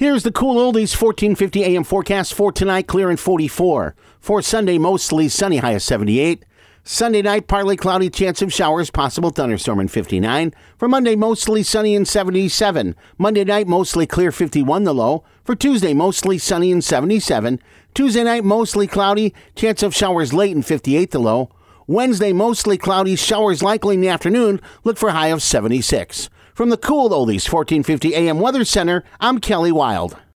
Here's the cool oldies 1450 AM forecast for tonight, clear and 44. For Sunday, mostly sunny, high of 78. Sunday night, partly cloudy, chance of showers, possible thunderstorm in 59. For Monday, mostly sunny and 77. Monday night, mostly clear, 51 the low. For Tuesday, mostly sunny and 77. Tuesday night, mostly cloudy, chance of showers late and 58 the low. Wednesday, mostly cloudy, showers likely in the afternoon, look for a high of 76. From the cool oldies 1450 AM Weather Center, I'm Kelly Wild.